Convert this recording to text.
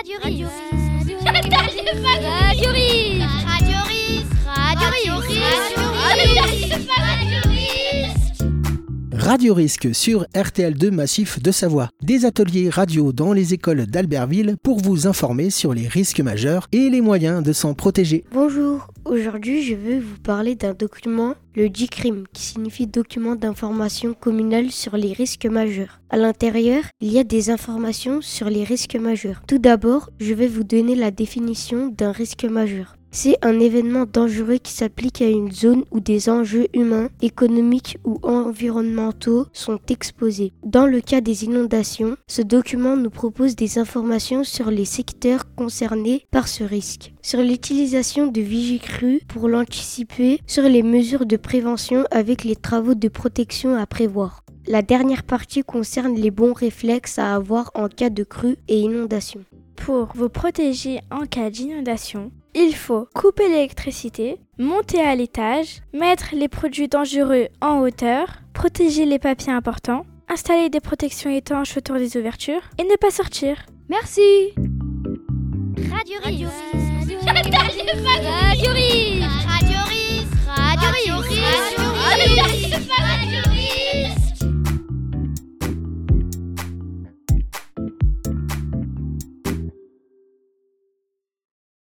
Radio Risk. Radio Risk. Radio Risk. Radio Risk. Radio Risque sur RTL2 Massif de Savoie. Des ateliers radio dans les écoles d'Albertville pour vous informer sur les risques majeurs et les moyens de s'en protéger. Bonjour, aujourd'hui je vais vous parler d'un document, le DICRIM, qui signifie document d'information communale sur les risques majeurs. À l'intérieur, il y a des informations sur les risques majeurs. Tout d'abord, je vais vous donner la définition d'un risque majeur. C'est un événement dangereux qui s'applique à une zone où des enjeux humains, économiques ou environnementaux sont exposés. Dans le cas des inondations, ce document nous propose des informations sur les secteurs concernés par ce risque, sur l'utilisation de vigicrues pour l'anticiper, sur les mesures de prévention avec les travaux de protection à prévoir. La dernière partie concerne les bons réflexes à avoir en cas de crue et inondation. Pour vous protéger en cas d'inondation, il faut couper l'électricité, monter à l'étage, mettre les produits dangereux en hauteur, protéger les papiers importants, installer des protections étanches autour des ouvertures et ne pas sortir. Merci. Radio Risk. Radio Risk. Radio Risk. Radio Risk.